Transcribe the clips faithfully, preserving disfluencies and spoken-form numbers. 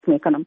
میکنم.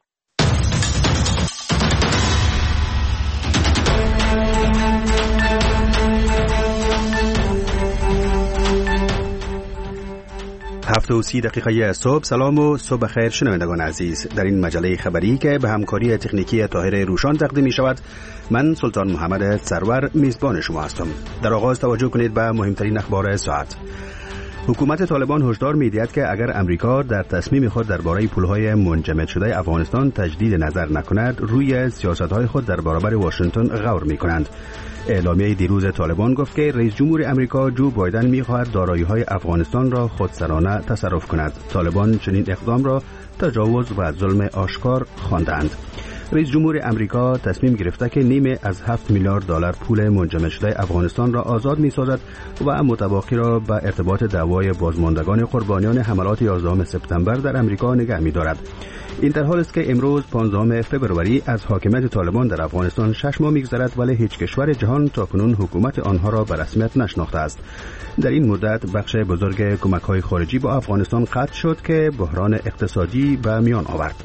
هفت و سی دقیقه صبح. سلام و صبح خیر شنوندگان عزیز. در این مجله خبری که به همکاری تکنیکی طاهر روشان تقدیم می شود، من سلطان محمد سرور میزبان شما هستم. در آغاز توجه کنید به مهمترین اخبار ساعت. حکومت طالبان هشدار می‌دهد که اگر امریکا در تصمیم خود درباره پولهای منجمد شده افغانستان تجدید نظر نکند، روی سیاست‌های خود در برابر واشنگتن غور می‌کنند. اعلامیه دیروز طالبان گفت که رئیس جمهور امریکا جو بایدن می‌خواهد دارایی‌های افغانستان را خودسرانه تصرف کند. طالبان چنین اقدام را تجاوز و ظلم آشکار خواندند. رئیس جمهور امریکا تصمیم گرفته که نیمه از هفت میلیارد دلار پول منجمد شده افغانستان را آزاد می‌سازد و متباقی را به ارتباط دعوای بازماندگان قربانیان حملات یازدهم سپتامبر در امریکا نگه می‌دارد. این در حالی است که امروز پانزدهم فوریه از حاکمیت طالبان در افغانستان شش ماه می‌گذرد، ولی هیچ کشور جهان تاکنون حکومت آنها را به رسمیت نشناخته است. در این مدت بخش بزرگ کمک‌های خارجی با افغانستان قطع شد که بحران اقتصادی به میان آورد.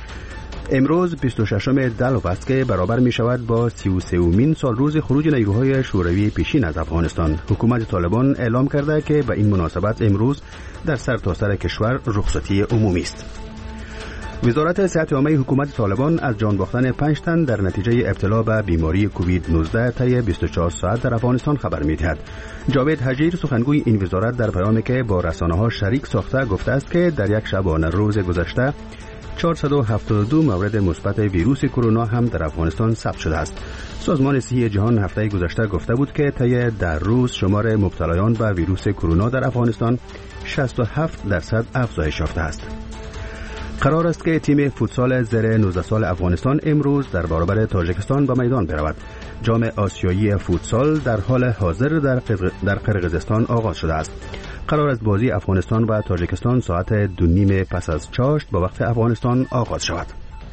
امروز بیست و ششم دلو است که برابر می شود با سی و سومین سال روز خروج نیروهای شوروی پیشین از افغانستان. حکومت طالبان اعلام کرده که به این مناسبت امروز در سرتاسر کشور رخصتی عمومی است. وزارت صحت عامه حکومت طالبان از جان باختن پنج تن در نتیجه ابتلا به بیماری کووید نوزده طی بیست و چهار ساعت در افغانستان خبر می‌دهد. جاوید حجیر سخنگوی این وزارت در پیامی که با رسانه‌ها شریک ساخته گفته است که در یک شبانه روز گذشته چهارصد و هفتاد و دو مورد مثبت ویروس کرونا هم در افغانستان ثبت شده است. سازمان صحی جهان هفته گذشته گفته بود که طی در روز شمار مبتلایان به ویروس کرونا در افغانستان شصت و هفت درصد افزایش یافته است. قرار است که تیم فوتسال زیر نوزده سال افغانستان امروز در برابر تاجیکستان به میدان برود. جام آسیایی فوتسال در حال حاضر در در قرقیزستان آغاز شده است. قرار است بازی افغانستان و تاجیکستان ساعت دو نیم پس از چاشت با وقت افغانستان آغاز شود.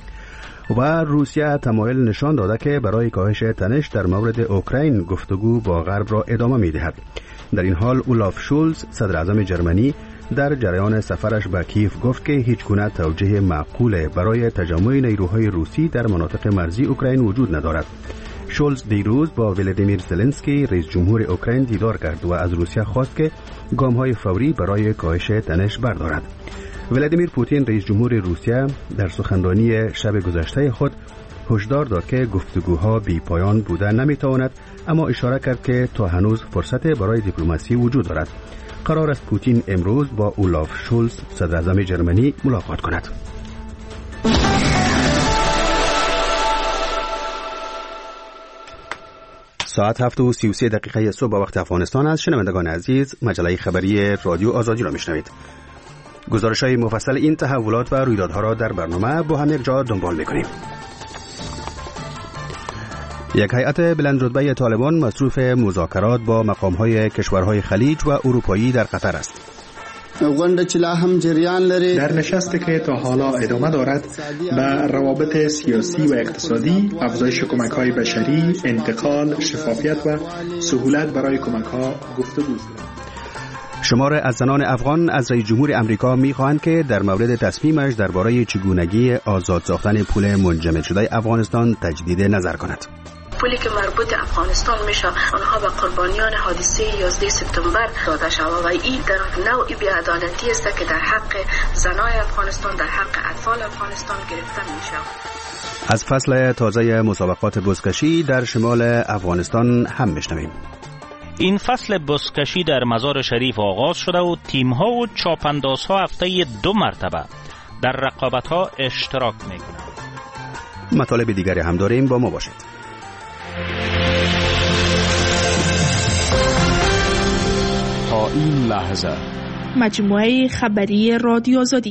و روسیه تمایل نشان داده که برای کاهش تنش در مورد اوکراین گفتگو با غرب را ادامه می‌دهد. در این حال اولاف شولز صدر اعظم جرمنی در جریان سفرش به کیف گفت که هیچ گونه توجیه معقول برای تجمع نیروهای روسی در مناطق مرزی اوکراین وجود ندارد. شولز دیروز با ولادیمیر زلنسکی رئیس جمهور اوکراین دیدار کرد و از روسیه خواست که گام‌های فوری برای کاهش تنش بردارد. ولادیمیر پوتین رئیس جمهور روسیه در سخنرانی شب گذشته خود هشدار داد که گفتگوها بی پایان بوده نمیتواند، اما اشاره کرد که تا هنوز فرصت برای دیپلماسی وجود دارد. قرار است پوتین امروز با اولاف شولز صدر اعظم جرمنی ملاقات کند. ساعت هفت و سی و سه دقیقه صبح با وقت افغانستان است. شنوندگان عزیز، مجله خبری رادیو آزادی را میشنوید. گزارش‌های مفصل این تحولات و رویدادها را در برنامه با هم یک جا دنبال می‌کنیم. یک هیئت بلندرتبه طالبان مصروف مذاکرات با مقام‌های کشورهای خلیج و اروپایی در قطر است. در نشستی که تا حالا ادامه دارد به روابط سیاسی و اقتصادی، افزایش کمک‌های بشری، انتقال، شفافیت و سهولت برای کمک‌ها گفتگو شد. شمار از زنان افغان از رئیس جمهور امریکا می‌خواهند که در مورد تصمیمش درباره چگونگی آزاد ساختن پول منجمد شده افغانستان تجدید نظر کند. پولی که مربوط افغانستان میشه آنها به قربانیان حادثه یازده سپتامبر داده شود و این در نوع بی‌عدالتی است که در حق زنای افغانستان، در حق اطفال افغانستان گرفته میشه. از فصل تازه مسابقات بزکشی در شمال افغانستان هم میشنویم. این فصل بزکشی در مزار شریف آغاز شده و تیم‌ها و چاپاندازها هفته دو مرتبه در رقابت‌ها اشتراک می‌کنند. مطالب دیگری هم داریم، با ما باشید. تا این لحظه مجموعه خبری رادیو آزادی.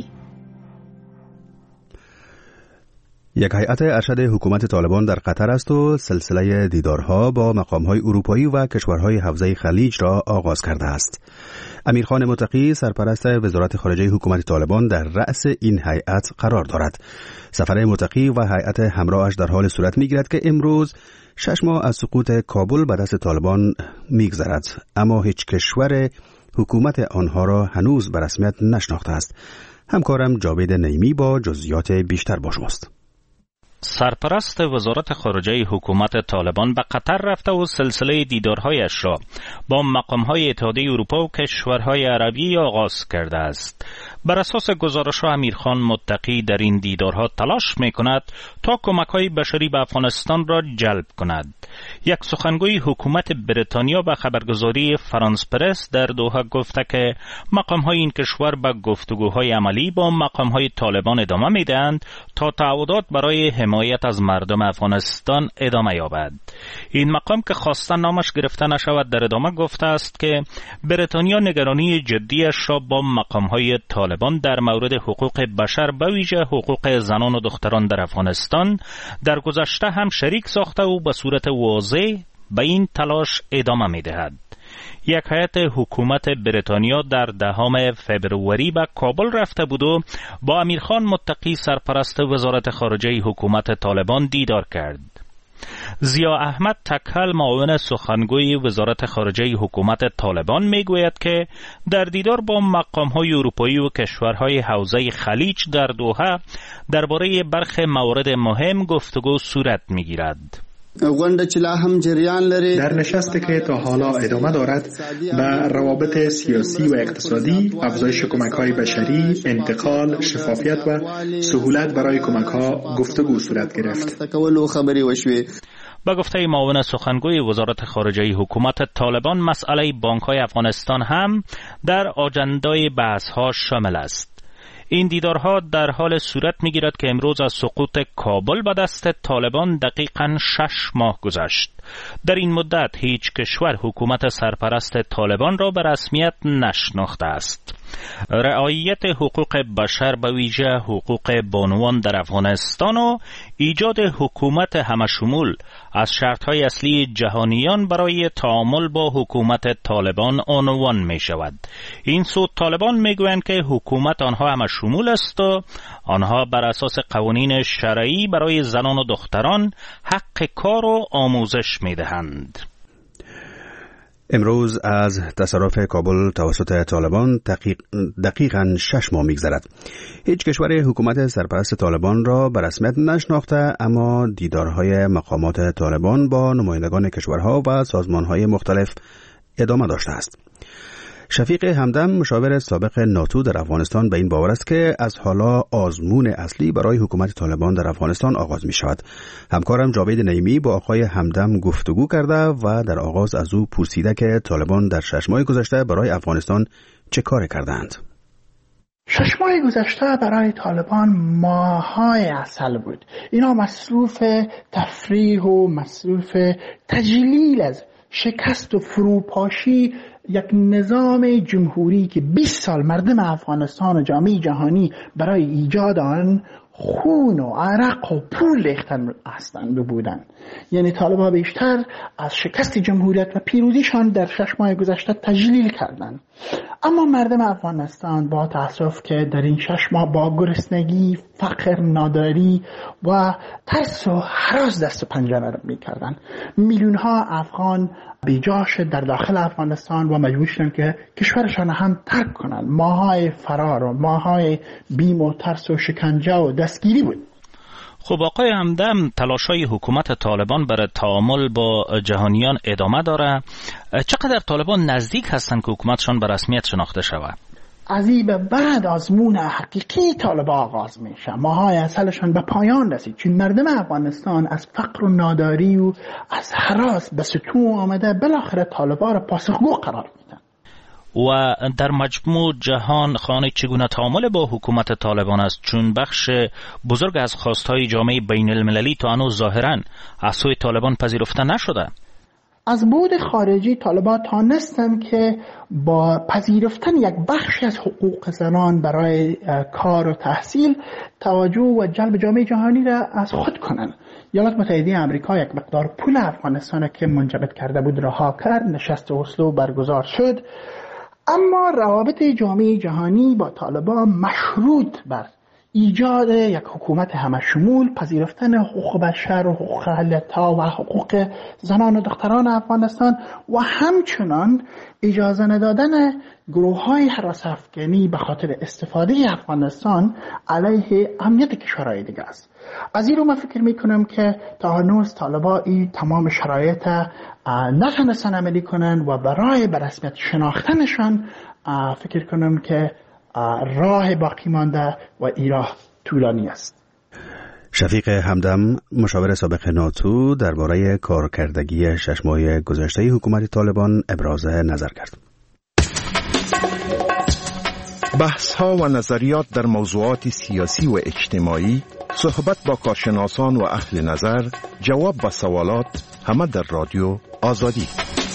یک هیئت ارشد حکومت طالبان در قطر است و سلسله دیدارها با مقام‌های اروپایی و کشورهای حوزه خلیج را آغاز کرده است. امیرخان متقی سرپرست وزارت خارجه حکومت طالبان در رأس این هیئت قرار دارد. سفر متقی و هیئت همراهش در حال صورت می‌گیرد که امروز شش ماه از سقوط کابل به دست طالبان می‌گذرد، اما هیچ کشور حکومت آنها را هنوز به رسمیت نشناخته است. همکارم جاوید نعیمی با جزئیات بیشتر با شماست. سرپرست وزارت خارجه حکومت طالبان به قطر رفته و سلسله دیدارهایش را با مقامهای اتحادیه اروپا و کشورهای عربی آغاز کرده است. بر اساس گزارش‌ها امیرخان متقی در این دیدارها تلاش می‌کند تا کمک‌های بشری به افغانستان را جلب کند. یک سخنگوی حکومت بریتانیا به خبرگزاری فرانس پرس در دوحه گفته که مقام‌های این کشور به گفتگوهای عملی با مقام‌های طالبان ادامه می‌دهند تا تعهدات برای حمایت از مردم افغانستان ادامه یابد. این مقام که خواسته نامش گرفته نشود در ادامه گفته است که بریتانیا نگرانی جدیش را با مقام‌های طالبان در مورد حقوق بشر به ویژه حقوق زنان و دختران در افغانستان در گذشته هم شریک ساخته و به صورت واضح به این تلاش ادامه می‌دهد. یک هیئت حکومت بریتانیا در دهم فبروری به کابل رفته بود و با امیرخان متقی سرپرست وزارت خارجه حکومت طالبان دیدار کرد. ضیا احمد تکل معاون سخنگوی وزارت خارجه حکومت طالبان میگوید که در دیدار با مقام‌های اروپایی و کشورهای حوزه خلیج در دوحه درباره برخی موارد مهم گفتگو صورت میگیرد. در نشستی که تا حالا ادامه دارد به روابط سیاسی و اقتصادی، افزایش کمک‌های بشری، انتقال، شفافیت و سهولت برای کمک‌ها گفتگو صورت گرفت. با گفته معاون سخنگوی وزارت خارجه حکومت طالبان مسئله بانک‌های افغانستان هم در آجندای بحث‌ها شامل است. این دیدارها در حال صورت می‌گیرد که امروز از سقوط کابل به دست طالبان دقیقاً شش ماه گذشت. در این مدت هیچ کشور حکومت سرپرست طالبان را به رسمیت نشناخته است. رعایت حقوق بشر به ویژه حقوق بانوان در افغانستان و ایجاد حکومت همشمول از شرط‌های اصلی جهانیان برای تعامل با حکومت طالبان عنوان می شود. این سو طالبان می گویند که حکومت آنها همشمول است و آنها بر اساس قوانین شرعی برای زنان و دختران حق کار و آموزش می دهند. امروز از تصرف کابل توسط طالبان دقیق دقیقاً شش ماه می‌گذرد. هیچ کشور حکومت سرپرست طالبان را به رسمیت نشناخته، اما دیدارهای مقامات طالبان با نمایندگان کشورها و سازمانهای مختلف ادامه داشته است. شفیق همدم مشاور سابق ناتو در افغانستان به این باور است که از حالا آزمون اصلی برای حکومت طالبان در افغانستان آغاز می شود. همکارم جاوید نعیمی با آقای همدم گفتگو کرده و در آغاز از او پرسیده که طالبان در شش ماه گذشته برای افغانستان چه کار کردند. شش ماه گذشته برای طالبان ماهای اصل بود. اینا مصروف تفریح و مصروف تجلیل از شکست و فروپاشی یک نظام جمهوری که بیست سال مردم افغانستان و جامعه جهانی برای ایجاد آن خون و عرق و پول ریختن هستند بودند. یعنی طالبان بیشتر از شکست جمهوریت و پیروزیشان در شش ماه گذشته تجلیل کردند. اما مردم افغانستان با تأسف که در این شش ماه با گرسنگی، فقر، ناداری و ترس و هراس دست و پنجه نرم می‌کردند. میلیون ها افغان بیجاش در داخل افغانستان و مجبور شدند که کشورشان هم ترک کنند. ماهای فرار و ماهای بیم و ترس و شکنجه و دستگیری بود. خب آقای همدم، تلاش‌های حکومت طالبان برای تعامل با جهانیان ادامه داره. چقدر طالبان نزدیک هستند که حکومتشان به رسمیت شناخته شود؟ از این به بعد آزمون حقیقی طالبان آغاز میشه. ماهای اصلشان به پایان رسید، چون مردم افغانستان از فقر و ناداری و از هراس به ستون آمده بالاخره طالبان را پاسخگو قرار میدن. و در مجموع جهان خانه چگونه تعامل با حکومت طالبان است، چون بخش بزرگ از خواستهای جامعه بین المللی تا هنوز ظاهراً از سوی طالبان پذیرفته نشده. از بود خارجی طالبان تانستن که با پذیرفتن یک بخش از حقوق زنان برای کار و تحصیل توجه و جلب جامعه جهانی را از خود کنند. ایالات متحده آمریکا یک مقدار پول افغانستان که منجمد کرده بود رها کرد، نشست اسلو برگزار شد، اما روابط جامعه جهانی با طالبان مشروط بر ایجاد یک حکومت همشمول، پذیرفتن حقوق بشر و حقوق خلق‌ها و حقوق زنان و دختران افغانستان و همچنان اجازه ندادن گروه‌های هراس افغانی به خاطر استفاده افغانستان علیه امنیت کشورهای دیگه است. از این رو من فکر میکنم که تا هنوز طالبان این تمام شرایط نتونستن عملی کنن و برای به رسمیت شناختنشان فکر کنم که راه باقی مانده و این راه طولانی است. شفیق همدم، مشاور سابق ناتو، درباره کارکردگی شش ماه گذشته حکومت طالبان ابراز نظر کرد. بحث ها و نظریات در موضوعات سیاسی و اجتماعی، صحبت با کارشناسان و اهل نظر، جواب به سوالات، همه در رادیو آزادی.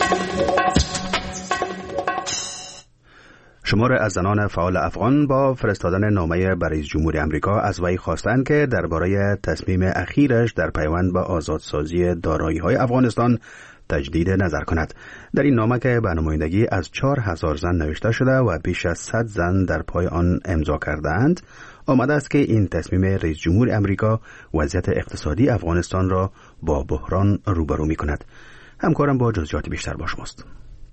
شمار از زنان فعال افغان با فرستادن نامه برای رئیس جمهور آمریکا از وی خواستند که درباره تصمیم اخیرش در پیوند به آزادسازی دارایی‌های افغانستان تجدید نظر کند. در این نامه که به نمایندگی از چهار هزار زن نوشته شده و بیش از صد زن در پای آن امضا کرده‌اند، آمده است که این تصمیم رئیس جمهور آمریکا وضعیت اقتصادی افغانستان را با بحران روبرو می‌کند. همکارم با جزئیات بیشتر با شماست.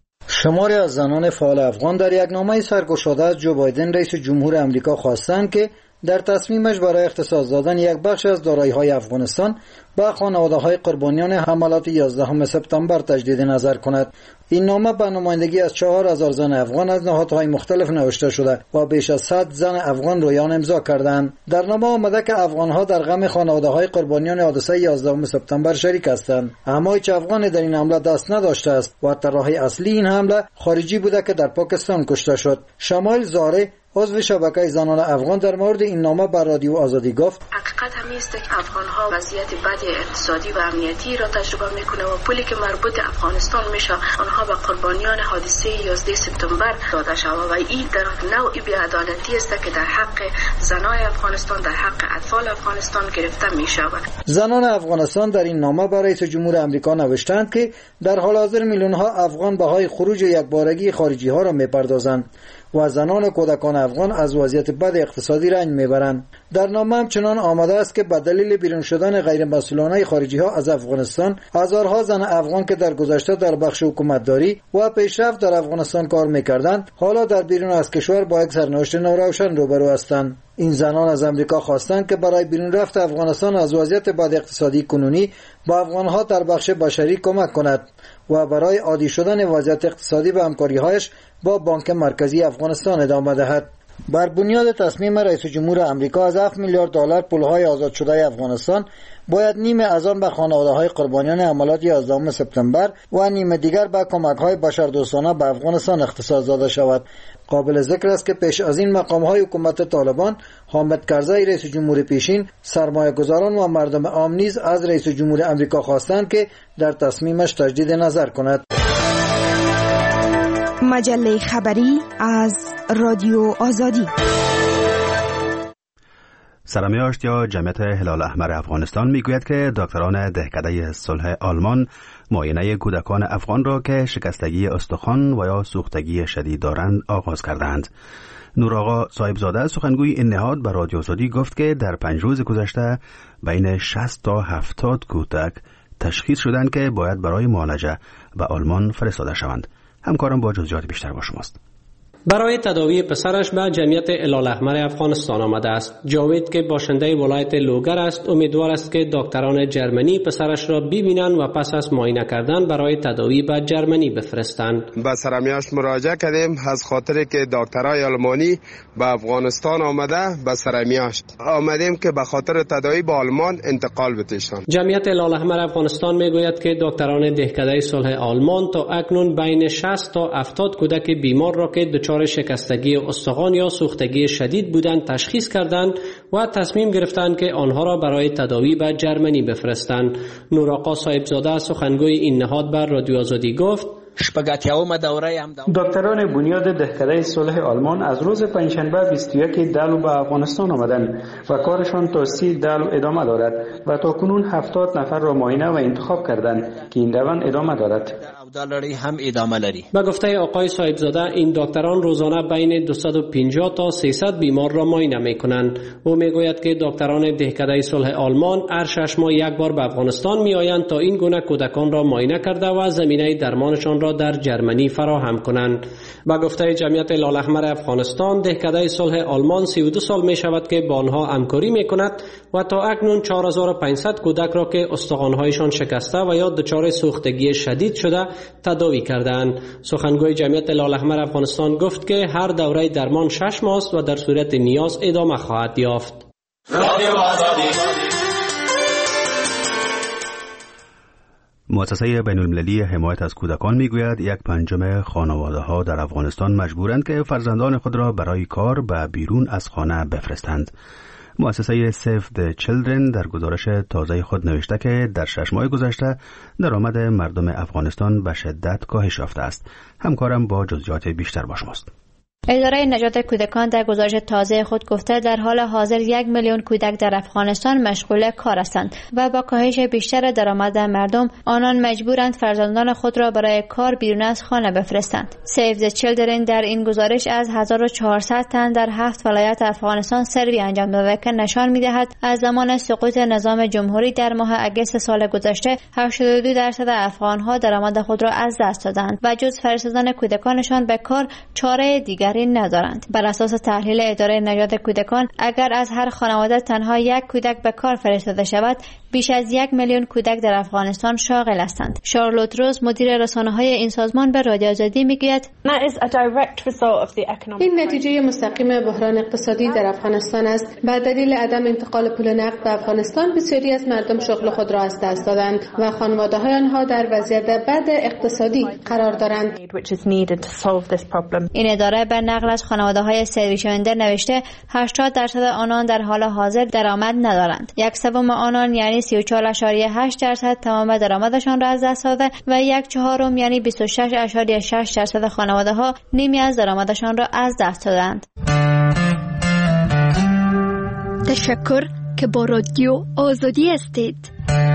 شماری از زنان فعال افغان در یک نامه سرگشاده از جو بایدن رئیس جمهور آمریکا خواستند که در تصمیمش برای اختصاص دادن یک بخش از دارایی‌های افغانستان به خانواده‌های قربانیان حملات یازدهم سپتامبر تجدید نظر کند. این نامه به نمایندگی از چهار هزار زن افغان از نهادهای مختلف نوشته شده و بیش از صد زن افغان رویان امضا کردند. در نامه آمده که افغان‌ها در غم خانواده‌های قربانیان حادثه یازدهم سپتامبر شریک هستند، اما هیچ افغانی در این حمله دست نداشته است و طراح اصلی این حمله خارجی بوده که در پاکستان کشته شد. شمایل زاره، عضو شبکه زنان افغان، در مورد این نامه بر رادیو آزادی گفت: حقیقت هم است که افغان‌ها وضعیت بد اقتصادی و امنیتی را تجربه میکنه و پولی که مربوط افغانستان میشه آنها به قربانیان حادثه یازده سپتامبر داده شده و این در نوعی بی‌عدالتی است که در حق زنان افغانستان، در حق اطفال افغانستان گرفته میشود. زنان افغانستان در این نامه برای رئیس جمهور آمریکا نوشتند که در حال حاضر میلیون ها افغان بهای خروج یکبارگی خارجی ها را میپردازند و زنان و کودکان افغان از وضعیت بد اقتصادی رنج میبرند. در نامه همچنان آمده است که به دلیل بیرون شدن غیر مسئولانه خارجی ها از افغانستان، هزارها زن افغان که در گذشته در بخش حکومتداری و پیشرفت در افغانستان کار میکردند، حالا در بیرون از کشور با یک سرنوشت ناروشن روبرو هستند. این زنان از امریکا خواستند که برای بیرون رفت افغانستان از وضعیت بد اقتصادی کنونی با افغانها در بخش بشری کمک کند و برای عادی شدن وضعیت اقتصادی و همکاری‌هایش با بانک مرکزی افغانستان ادامه دهد. بر بنیاد تصمیم رئیس جمهور آمریکا از هفت میلیارد دلار پولهای آزاد شده افغانستان باید نیمه از آن به خانواده‌های قربانیان حملات یازدهم سپتامبر و نیمه دیگر به کمک‌های بشردوستانه به افغانستان اختصاص داده شود. قابل ذکر است که پیش از این مقام‌های حکومت طالبان، حامد کرزی رئیس جمهور پیشین، سرمایه‌گذاران و مردم عام نیز از رئیس جمهور آمریکا خواستند که در تصمیمش تجدید نظر کند. مجله خبری از رادیو آزادی. سرمیاشت یا جمعیت هلال احمر افغانستان میگوید که دکتران دهکده صلح آلمان معاینه کودکان افغان را که شکستگی استخوان و یا سوختگی شدید دارند آغاز کردند. نورآقا صاحبزاده سخنگوی این نهاد به رادیو آزادی گفت که در پنج روز گذشته بین شصت تا هفتاد کودک تشخیص شدند که باید برای معالجه به آلمان فرستاده شوند. همکارم با جزئیات بیشتر با شماست. برای تداوی پسرش به جمعیت هلال احمر افغانستان آمده است. جاوید که باشنده ولایت لوگر است امیدوار است که دکتران جرمنی پسرش را ببینند و پس از معاینه کردن برای تداوی به جرمنی بفرستند. به سرمیاشت مراجعه کردیم از خاطر که دکترای آلمانی به افغانستان آمده. به سرمیاشت آمدیم که به خاطر تداوی به آلمان انتقال بتیشان. جمعیت هلال احمر افغانستان میگوید که دکتران دهکده صلح آلمان تا اکنون بین شصت تا هفتاد کودک بیمار را که دچار شکستگی استخوان یا سوختگی شدید بودند تشخیص کردند و تصمیم گرفتند که آنها را برای تداوی به جرمنی بفرستند. نورآقا صاحبزاده سخنگوی این نهاد بر رادیو آزادی گفت: دکتران بنیاد دهکده صلح آلمان از روز پنجشنبه بیست و یک دلو به افغانستان آمدند و کارشان تا سی دلو ادامه دارد و تا کنون هفتاد نفر را معاینه و انتخاب کردند که این روند ادامه دارد. هم ادامه لري. به گفته آقای صاحبزاده این دکتران روزانه بین دویست و پنجاه تا سیصد بیمار را معاینه میکنند. او میگوید که دکتران دهکده صلح آلمان هر شش ماه یک بار به افغانستان میآیند تا این گونه کودکان را معاینه کرده و زمینه درمانشان را در جرمنی فراهم کنند. به گفته جمعیت لال احمر افغانستان دهکده صلح آلمان سی و دو سال می شود که با آنها همکاری می کند و تا اکنون چهار هزار و پانصد کودک را که استخوان‌هایشان شکسته و یا دچار سوختگی شدید شده تداوی کردند. سخنگوی جمعیت لال احمر افغانستان گفت که هر دوره درمان شش ماه است و در صورت نیاز ادامه خواهد یافت. مؤسسه بین المللی حمایت از کودکان میگوید یک پنجم خانواده ها در افغانستان مجبورند که فرزندان خود را برای کار به بیرون از خانه بفرستند. مؤسسه Save the Children در گزارش تازه خود نوشته که در شش ماه گذشته درآمد مردم افغانستان به شدت کاهش یافته است. همکارم با جزئیات بیشتر با شماست. اداره نجات کودکان در گزارش تازه خود گفته در حال حاضر یک میلیون کودک در افغانستان مشغول کار هستند و با کاهش بیشتر درآمد مردم آنان مجبورند فرزندان خود را برای کار بیرون از خانه بفرستند. Save the Children در این گزارش از هزار و چهارصد تن در هفت ولایت افغانستان سروی انجام داده که نشان می‌دهد از زمان سقوط نظام جمهوری در ماه اگست سال گذشته هشتاد و دو درصد افغان‌ها درآمد خود را از دست دادند و جز فرستادن کودکانشان به کار چاره دیگر ندارند. بر اساس تحلیل اداره نجات کودکان اگر از هر خانواده تنها یک کودک به کار فرستاده شود بیش از یک میلیون کودک در افغانستان شاغل هستند. شارلوت روز مدیر رسانه‌های این سازمان به رادیو آزادی میگوید این نتیجه مستقیم بحران اقتصادی در افغانستان است. به دلیل عدم انتقال پول نقد به افغانستان بسیاری از مردم شغل خود را از دست دادند و خانواده‌های آنها در وضعیت بد اقتصادی قرار دارند. این اداره به نقل از خانواده‌های سروی شونده نوشته هشتاد درصد آنان در حال حاضر درآمد ندارند. یک سوم آنان یعنی سی و چهار ممیز هشت درصد تمام درآمدشان را از دست داده و یک چهارم یعنی بیست و شش ممیز شش درصد خانواده‌ها نیمی از درآمدشان را از دست دادند. تشکر که با رادیو آزادی هستید.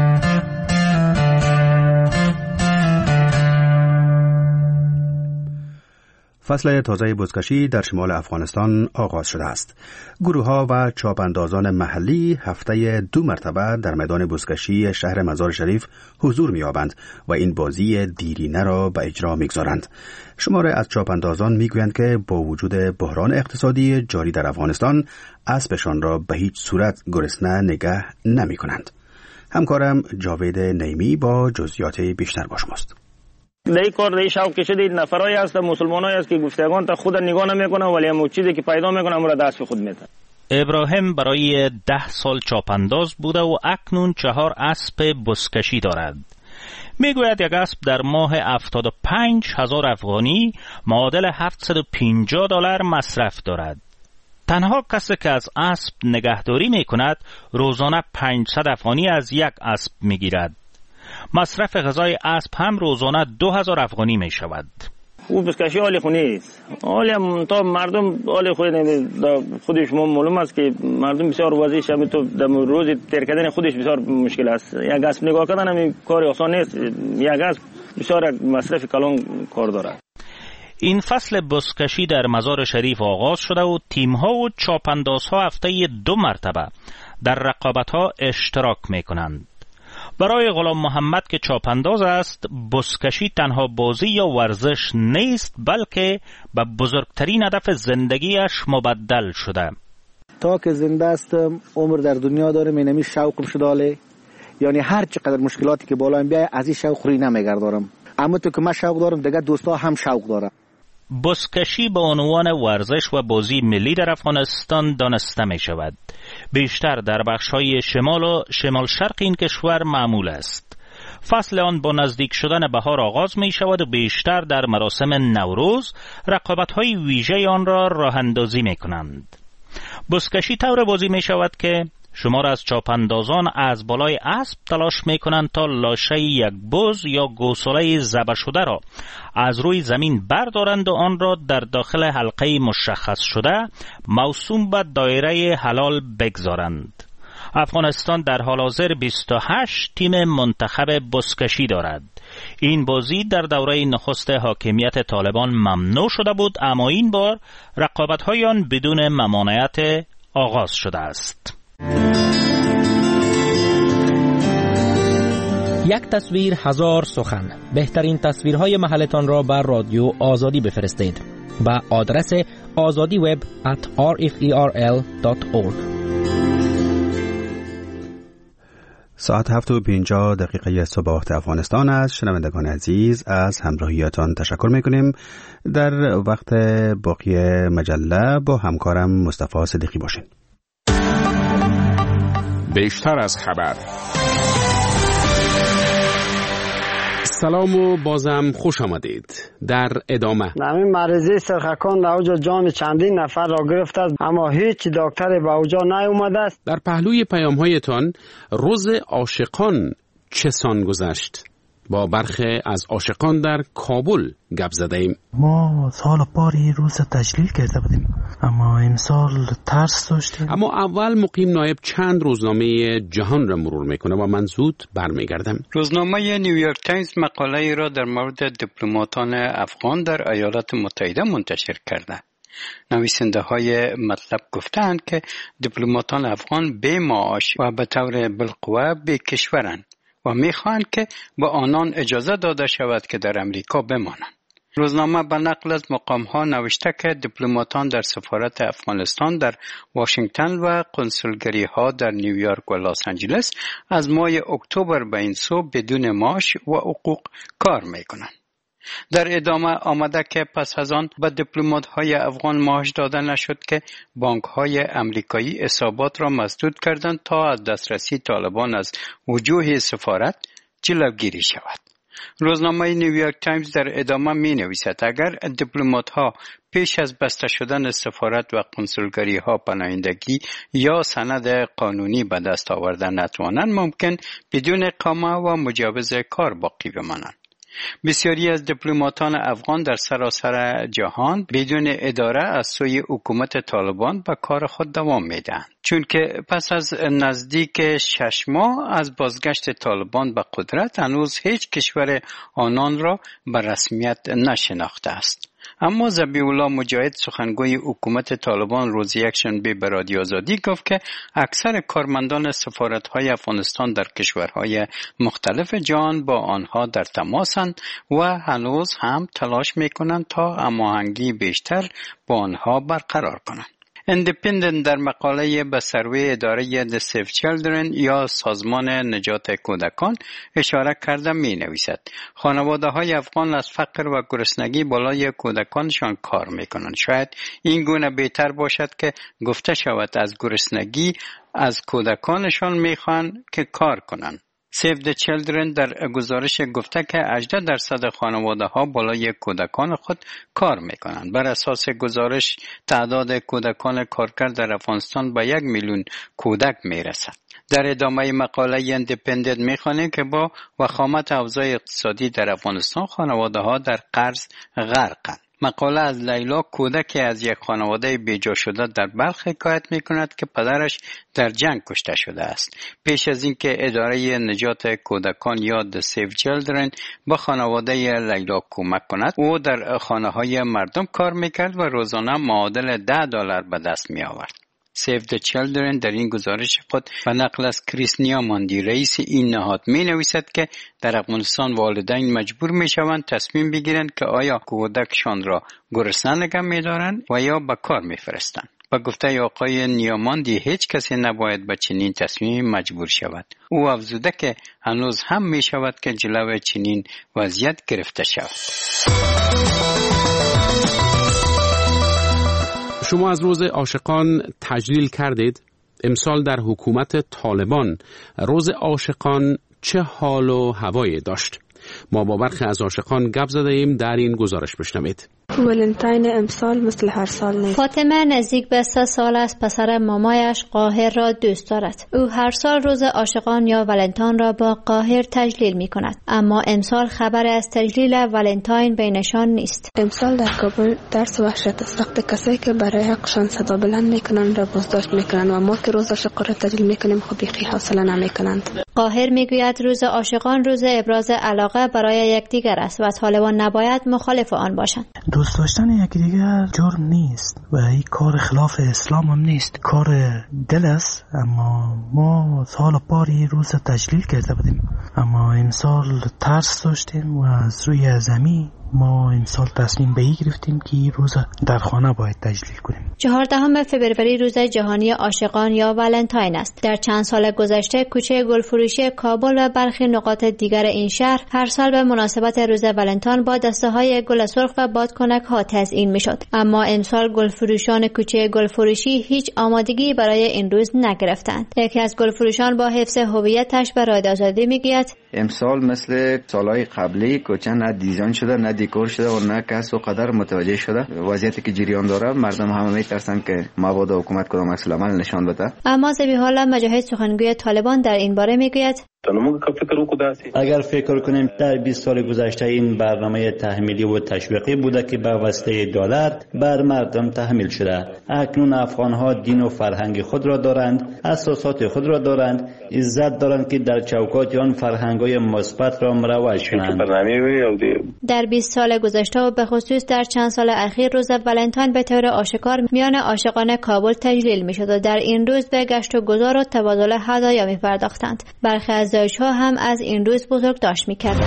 فصل تازه بزکشی در شمال افغانستان آغاز شده است. گروه‌ها و چاپاندازان محلی هفته دو مرتبه در میدان بزکشی شهر مزار شریف حضور می‌یابند و این بازی دیرینه را به اجرا می‌گذارند. شماره از چاپاندازان می‌گویند که با وجود بحران اقتصادی جاری در افغانستان اسبشان را به هیچ صورت گرسنه نگه نمی‌کنند. همکارم جاوید نیمی با جزئیات بیشتر با شماست. دای کار دای شوق کشید نفرای است مسلمانای است که گفتگان تا خود نگاه نمیکنه ولی همون چیزی که پیدا میکنه امر دست به خود میده. ابراهیم برای ده سال چاپانداز بوده و اکنون چهار اسب بزکشی دارد. میگوید یک اسب در ماه هفتاد و پنج هزار افغانی معادل هفتصد و پنجاه دلار مصرف دارد. تنها کسی که از اسب نگهداری میکند روزانه پانصد افغانی از یک اسب میگیرد. مصرف غذای اسب هم روزانه دو هزار افغانی می شود. او بزکشی حال خونی است. حالی هم تا مردم حال خود خودش معلوم است که مردم بسیار وضعیت هم تو در روز تیر کردن خودش بسیار مشکل است. یک اسب نگاه کردن هم کار آسان نیست. یک اسب بسیار مصرف کلان کار دارد. این فصل بزکشی در مزار شریف آغاز شده و تیم‌ها و چاپاندازها هفته دو مرتبه در رقابت‌ها اشتراک می‌کنند. برای غلام محمد که چاپانداز است، بزکشی تنها بازی یا ورزش نیست بلکه به بزرگترین هدف زندگیش مبدل شده. تا که زنده استم عمر در دنیا دارم اینمی شوقم شداله، یعنی هر چقدر مشکلاتی که بالایم بیای از این شوق خوری نمیگردارم، اما تو که من شوق دارم دیگه دوستا هم شوق دارم. بزکشی به عنوان ورزش و بازی ملی در افغانستان دانسته می شود. بیشتر در بخش‌های شمال و شمال شرق این کشور معمول است. فصل آن با نزدیک شدن بهار آغاز می شود و بیشتر در مراسم نوروز رقابت‌های ویژه آن را راه اندازی می کنند. بزکشی طور بازی می شود که شمار از چاپاندازان از بالای اسب تلاش می کنند تا لاشه یک بز یا گوساله ذبح شده را از روی زمین بردارند و آن را در داخل حلقه مشخص شده موسوم به دایره حلال بگذارند. افغانستان در حال حاضر بیست و هشت تیم منتخب بزکشی دارد. این بازی در دوره نخست حاکمیت طالبان ممنوع شده بود، اما این بار رقابت‌های آن بدون ممانعت آغاز شده است. یک تصویر هزار سخن. بهترین تصویرهای محلتان را بر رادیو آزادی بفرستید با آدرس آزادی وب ات آر اف ای آر ال دات اورگ. ساعت هفت و پنجاه دقیقه صبح وقت افغانستان است. شنوندگان عزیز از همراهیتان تشکر میکنیم. در وقت باقی مجله با همکارم مصطفی صدیقی باشین. بیشتر از خبر. سلام و بازم خوش آمدید. در ادامه نمی مریضی سرخکان در اوجا جان چندین نفر را گرفته است، اما هیچ دکتری به اوجا نیامده است. در پهلوی پیام هایتان روز عاشقان چه سان گذشت؟ با برخی از عاشقان در کابل گپ زده ایم. ما سال پاری روز تجلیل کرده بودیم، اما امسال ترس داشتیم. اما اول مقیم نایب چند روزنامه جهان را مرور میکنه و من زود برمیگردم. روزنامه نیویورک تایمز مقاله ای را در مورد دیپلماتان افغان در ایالات متحده منتشر کرده. نویسنده های مطلب گفتند که دیپلماتان افغان بی معاش و به طور بالقوه بی کشورند و میخواهند که به آنان اجازه داده شود که در امریکا بمانند. روزنامه به نقل از مقام ها نوشته که دیپلماتان در سفارت افغانستان در واشنگتن و قنسولگری ها در نیویورک و لس آنجلس از ماه اکتبر به این سو بدون معاش و حقوق کار میکنند. در ادامه آمده که پس از آن به دیپلمات های افغان معاش داده نشد که بانک های امریکایی حسابات را مسدود کردند تا از دسترسی طالبان از وجوه سفارت جلوگیری شود. روزنامه نیویورک تایمز در ادامه می نویسد اگر دیپلمات ها پیش از بسته شدن سفارت و قنسولگری ها پناهندگی یا سند قانونی به دست آوردن نتوانند، ممکن بدون اقامه و مجوز کار باقی بمانند. بسیاری از دیپلماتان افغان در سراسر جهان بدون اداره از سوی حکومت طالبان به کار خود دوام میدهند، چون که پس از نزدیک شش ماه از بازگشت طالبان به قدرت هنوز هیچ کشور آنان را به رسمیت نشناخته است. اما ذبیح الله مجاهد سخنگوی حکومت طالبان روز یکشنبه به رادیو آزادی گفت که اکثر کارمندان سفارت‌های افغانستان در کشورهای مختلف جهان با آنها در تماسند و هنوز هم تلاش می‌کنند تا هماهنگی بیشتر با آنها برقرار کنند. اندیپندنت در مقاله به سروی اداره The Save Children یا سازمان نجات کودکان اشاره کرده می نویسد خانواده های افغان از فقر و گرسنگی بالای کودکانشان کار می کنند. شاید این گونه بهتر باشد که گفته شود از گرسنگی از کودکانشان می خواهند که کار کنند. Save the Children در گزارش گفته که هجده درصد خانواده ها بالای کودکان خود کار میکنند. بر اساس گزارش تعداد کودکان کارگر در افغانستان به یک میلیون کودک میرسد. در ادامه مقاله اندیپندنت میخوانیم که با وخامت اوضاع اقتصادی در افغانستان خانواده ها در قرض غرقند. مقاله از لیلا کودکی از یک خانواده بیجا شده در بلخ حکایت می کند که پدرش در جنگ کشته شده است. پیش از اینکه اداره نجات کودکان یا The Save Children به خانواده لیلا کمک کند، او در خانه های مردم کار میکرد و روزانه معادل ده دلار به دست می آورد. Save the Children در این گزارش خود به نقل از کریس نیاماندی رئیس این نهاد می نویسد که در افغانستان والدین مجبور می شوند تصمیم بگیرند که آیا کودکشان را گرسنه نگه می دارند و یا به کار می فرستند. با گفته آقای نیاماندی هیچ کسی نباید به چنین تصمیم مجبور شود. او افزوده که هنوز هم می شود که جلوی چنین وضعیت گرفته شود. شما از روز عاشقان تجلیل کردید. امسال در حکومت طالبان روز عاشقان چه حال و هوایی داشت؟ ما با برخی از عاشقان گپ زده ایم، در این گزارش بشنوید. ولنتاین امسال مثل هر سال نیست. فاطمه نزدیک به سه سال است پسر مامایش قاهر را دوست دارد. او هر سال روز عاشقان یا ولنتاین را با قاهر تجلیل می کند، اما امسال خبر از تجلیل ولنتاین بینشان نیست. امسال در کابل درس وحشت است. وقتی کسایی که برای حقشان صدا بلند میکنن را بازداشت میکنن و ما که روز عاشقان را تجلیل میکنیم خب بیخی حوصله نمیکنند. قاهر میگوید روز عاشقان روز ابراز علاقه برای یکدیگر است و طالبان نباید مخالف آن باشند. دوست داشتن یکدیگر جرم نیست و این کار خلاف اسلام هم نیست، کار دل است. اما ما سال پاری روز تجلیل کرده بودیم، اما امسال ترس داشتیم و از روی زمین ما امسال تصمیم به این گرفتیم که این روز در خانه باید تجلیل کنیم. چهاردهم فوریه روز جهانی عاشقان یا ولنتاین است. در چند سال گذشته کوچه گلفروشی کابل و برخی نقاط دیگر این شهر هر سال به مناسبت روز ولنتاین با دسته های گل سرخ و بادکنک ها تزیین میشد، اما امسال گلفروشان کوچه گلفروشی هیچ آمادگی برای این روز نگرفتند. یکی از گلفروشان با حفظ هویتش به رادیو آزادی میگوید امسال مثل سالهای قبلی کوچه نه دیزاین شده نه دیکور شده و نه کس و قدر متوجه شده. وضعیتی که جریان داره مردم همه میترسن که مبادا حکومت کدام عکس العمل نشان بده. اما ذبیح‌الله مجاهد سخنگوی طالبان در این باره میگوید اگر فکر کنیم در بیست سال گذشته این برنامه تحمیلی و تشویقی بوده که به واسطه دولت بر مردم تحمیل شده. اکنون افغان‌ها دین و فرهنگ خود را دارند، اساسات خود را دارند، عزت دارند که در چوکات آن فرهنگ‌های مثبت را مروج کنند. در بیست سال گذشته و به خصوص در چند سال اخیر روز ولنتاین به طور آشکار میان عاشقان کابل تجلیل می‌شد و در این روز به گشت و گذار و تبادل هدایا می‌پرداختند. برخی از دایش‌ها هم از این روز بزرگداشت می‌کردند.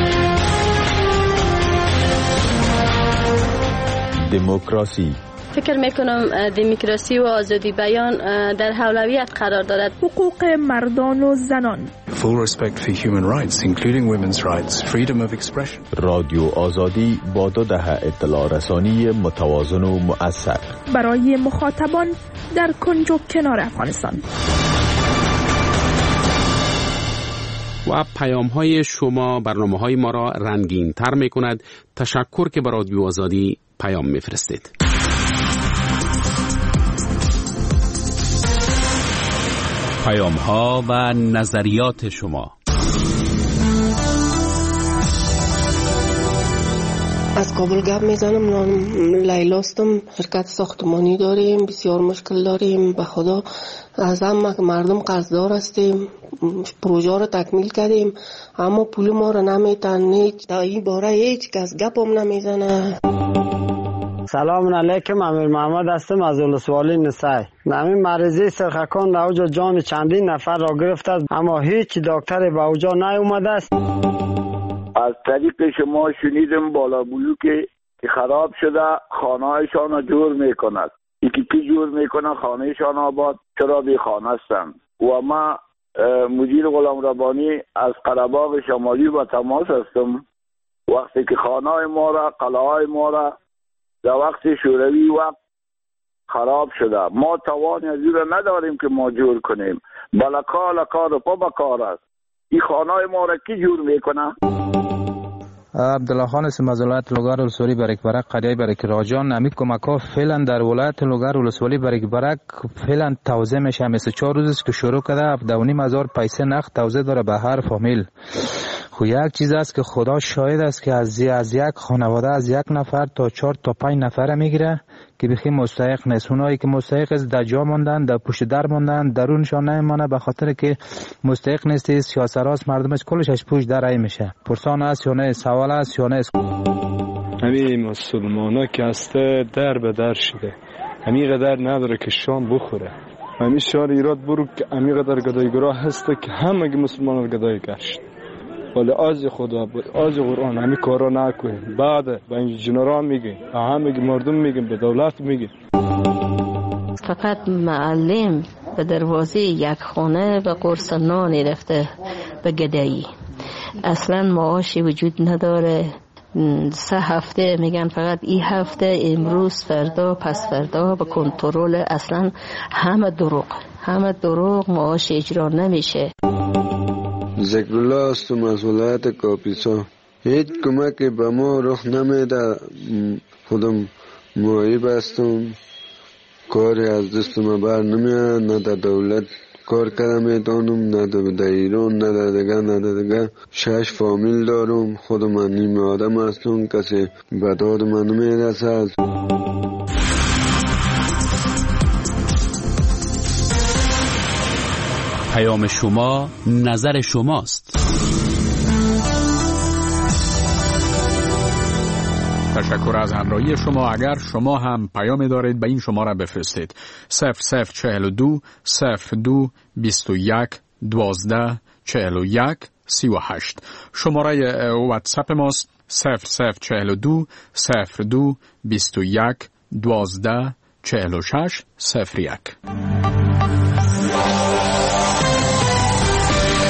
دموکراسی فکر میکنم دموکراسی و آزادی بیان در اولویت قرار دارد. حقوق مردان و زنان. Full respect for human rights including women's rights, freedom of expression. رادیو آزادی با دو دهه اطلاع رسانی متوازن و مؤثر برای مخاطبان در کنج و کنار افغانستان. و پیام های شما برنامه های ما را رنگین تر می کند. تشکر که به رادیو آزادی پیام می فرستید. پیام ها و نظریات شما. از کابل گپ میزنم. نام لیلاستم. شرکت ساختمانی داریم، بسیار مشکل داریم. به خدا از هم مردم قرضدار هستیم. پروژه رو تکمیل کردیم اما پول ما رو نمیتن. هیچ در این باره هیچ کس گپ هم نمیزنه. سلام علیکم. امیر محمد هستم از ولسوالی نسای. نمی مریضی سرخکان در اوجا جان چندین نفر را گرفته است اما هیچ دکتر به اوجا نیومده است. از طریق شما شنیدم بالا بلوک که خراب شده خانه‌هایشان را جور میکند. یکی کی جور میکنه خانه‌شان آباد، چرا بی خانه هستند. و ما مدیر غلام ربانی از قره‌باغ شمالی با تماس هستم. وقتی که خانه‌های ما را قلعه‌های ما را در وقت شوروی وقت خراب شده، ما توان از این نداریم که ما جور کنیم. بلکا لکا رو پا بکار است. این خانه‌های ما را کی جور میکنه؟ عبدالله خان اسم از ولایت لوگر ولسوالی برک برک قریه برک راجان. نمی کمک ها فعلا در ولایت لوگر ولسوالی برک برک فعلا توزیع میشه. مثل چهار روز است که شروع کرده. هفده و نیم هزار پیسه نقد توزیع داره به هر فامیل. خو یک چیز است که خدا شاهد است که از از یک خانواده از یک نفر تا چهار تا پنج نفر میگیره که بخی مستحق نیست. اونایی که مستحق است در جا ماندن، در پشت در ماندن، درونشان نمیمانه به خاطر که مستحق نیست. سیاست مردمش کلش از پشت در ای میشه. پرسان است یا نه، سوال است یا نه. همین مسلمانا که هسته در به در شده، همین قدر نداره که شام بخوره. همین شهر ایراد برو که همین قدر گدایگراه هسته که همه مسلمان رو گدای گشت. ولی از خدا بود، از قرآن همین کارا نکنیم. بعد به این جنرال میگیم، به همه مردم میگیم، به دولت میگیم. فقط معلم به دروازه یک خانه به قرص نانی رفته به گدایی. اصلا معاشی وجود نداره. سه هفته میگن فقط این هفته، امروز، فردا، پس فردا به کنترل. اصلا همه دروغ، همه دروغ. معاش اجرا نمیشه. ذکرالله هستم از ولایت کاپیسا. هیچ کمکی به ما رخ نمیده. خودم معیب هستم، کاری از دست ما بر نمیاد، نه در دولت کار کرده میتونم، نه در ایران، نه در دیگه نه در دیگه. شش فامیل دارم، خودم من نیم آدم هستم، کسی به داد من نمیرسد. پیام شما نظر شماست. تشکر از همراهی شما. اگر شما هم پیام دارید به این شماره بفرستید: صفر صفر چهل و دو صفر دو بیست و یک دوازده چهل و یک سی و هشت. شماره واتساپ ماست صفر صفر چهل و دو صفر دو بیست و یک دوازده چهل و شش صفر یک.